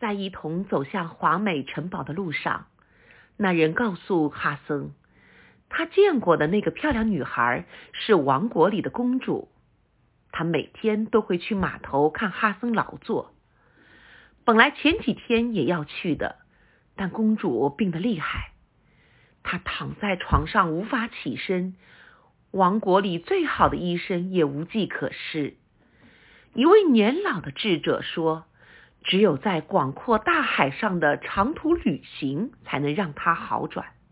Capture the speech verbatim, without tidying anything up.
在一同走向华美城堡的路上，那人告诉哈森，他见过的那个漂亮女孩是王国里的公主。他每天都会去码头看哈森劳作。本来前几天也要去的，但公主病得厉害，她躺在床上无法起身，王国里最好的医生也无计可施。一位年老的智者说，只有在广阔大海上的长途旅行才能让她好转。